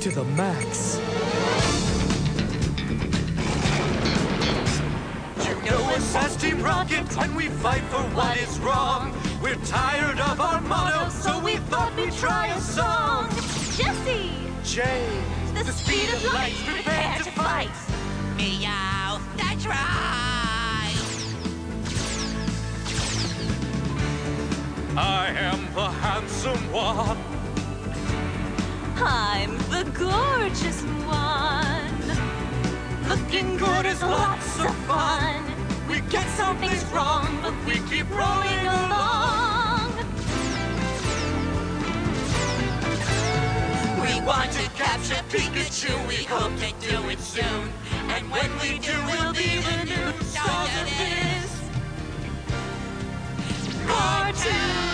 to the max. You know us as Team Rocket when we fight for what is wrong. We're tired of our motto, so we thought we'd try a song. Jesse! Jay, The speed of light, prepare to fight. Meow, that's right. I am the handsome one. I'm the gorgeous one. Looking good is lots of fun. We get some things wrong, but we keep rolling along. We want to capture Pikachu, we hope to do it soon. And when we do, we'll be the new stars of this cartoon.